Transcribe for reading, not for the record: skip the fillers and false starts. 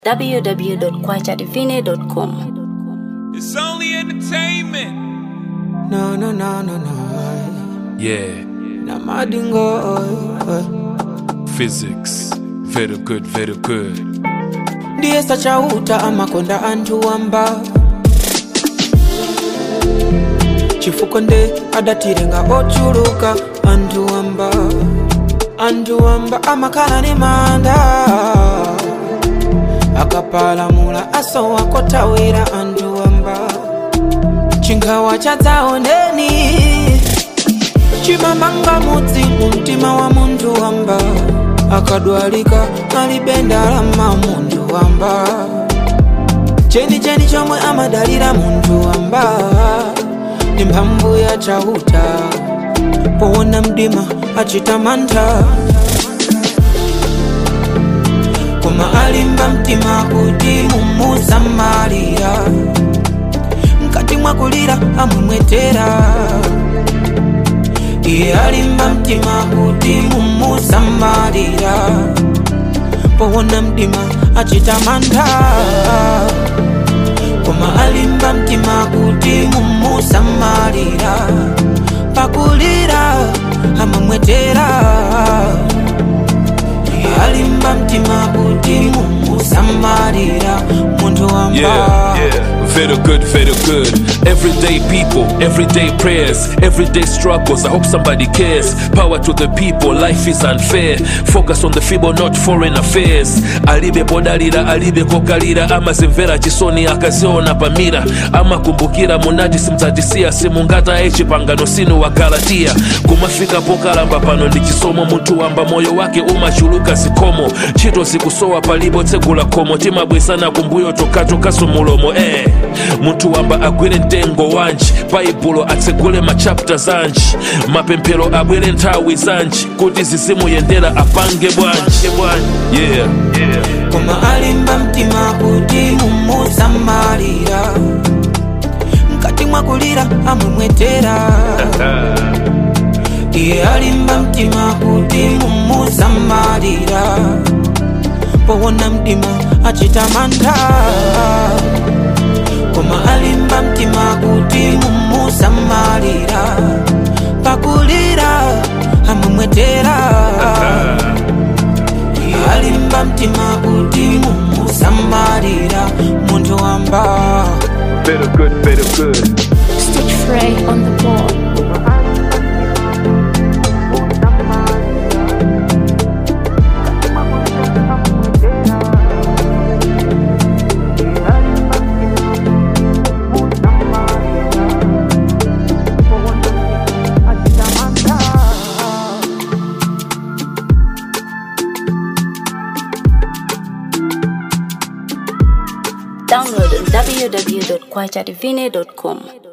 www.kwachadivine.com. It's only entertainment. No. Yeah. Namadingo. Physics. Very good, very good. Ndiye sachauta amakonda antu wamba. Chifuko nde adatirenga ochuluka antu wamba. Antu wamba amakala ni manda. Akapalamula aso wakotawira antu wamba. Chingawa chadzaoneni. Chimamanga mudzi mumtima wa muntu wamba. Akadwalika alibenda lama muntu wamba. Cheni chomwe amadalira muntu wamba. Ni mphamvu ya chauta. Powona mdima achita mantha. Koma alimba mtima kuti mumusamalira. Mkati mwakulira amumwetera. Iye alimba mtima kuti mumusamalira. Powona mdima achita mantha. Koma alimba mtima kuti mumusamalira. Pakulira amumwetera. Iye alimba mtima kuti mumusamalira. Muntu wamba. Yeah. Very good, very good. Everyday people, everyday prayers, everyday struggles. I hope somebody cares. Power to the people, life is unfair. Focus on the feeble, not foreign affairs. Alibe podalira, alibe kokalira. Ama zimvera chisoni akaziona pamira. Ama kumbukira munadi simtadisia. Simungata echi pangano sinu wakalatia. Kumafika pokalamba pano ndi chisomo. Muntu wamba moyo wake umachuluka sikomo. Chito sikusowa palibo tegula komo. Tima bwisana kumbuyo toka sumulomo Muntu wamba agwire ntengo wanji. Baibulo atsegule machapta zanji. Mapempero abwire nthawi zanji. Kuti zizimu yendera apange bwanji. Yeah. Koma alimba mtima kuti mumusamalira. Mkati mwakulira amumwetera. Iye alimba mtima kuti mumusamalira. Powona mdima achita mantha. Koma alimba mtima kuti mumusamalira. Pakulira amumwetera. Alimba mtima kuti mumusamalira. Muntu wamba. Very good, very good. Stitch Frey on the board. Download on www.kwachadivine.com.